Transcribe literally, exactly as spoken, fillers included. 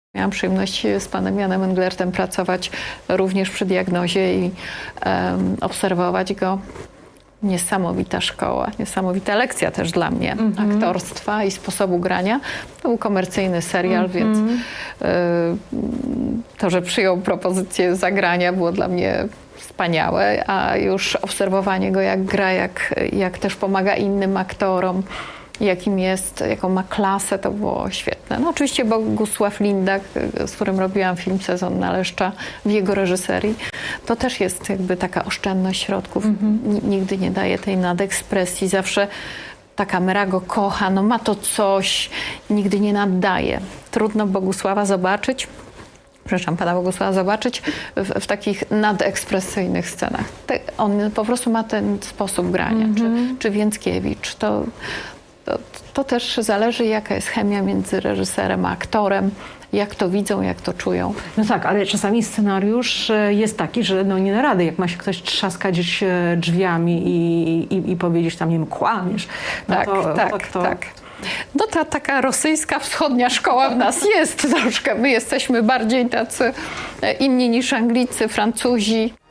Miałam przyjemność z panem Janem Englertem pracować również przy diagnozie i um, obserwować go. Niesamowita szkoła, niesamowita lekcja też dla mnie mm-hmm. aktorstwa i sposobu grania. To był komercyjny serial, mm-hmm. więc y, to, że przyjął propozycję zagrania, było dla mnie wspaniałe, a już obserwowanie go, jak gra, jak, jak też pomaga innym aktorom, jakim jest, jaką ma klasę, to było świetne. No oczywiście Bogusław Lindak, z którym robiłam film Sezon na Leszcza, w jego reżyserii, to też jest jakby taka oszczędność środków. Mm-hmm. Nigdy nie daje tej nadekspresji, zawsze ta kamera go kocha, no ma to coś, nigdy nie naddaje. Trudno Bogusława zobaczyć, przepraszam, pana Bogusława zobaczyć w, w takich nadekspresyjnych scenach. Te, on po prostu ma ten sposób grania, mm-hmm. czy, czy Więckiewicz, to To, to też zależy, jaka jest chemia między reżyserem a aktorem, jak to widzą, jak to czują. No tak, ale czasami scenariusz jest taki, że no nie da rady, jak ma się ktoś trzaskać drzwiami i, i, i powiedzieć tam, nie wiem, kłamiesz. No tak, to, tak, to, to... tak. No ta taka rosyjska wschodnia szkoła w nas jest troszkę. My jesteśmy bardziej tacy inni niż Anglicy, Francuzi.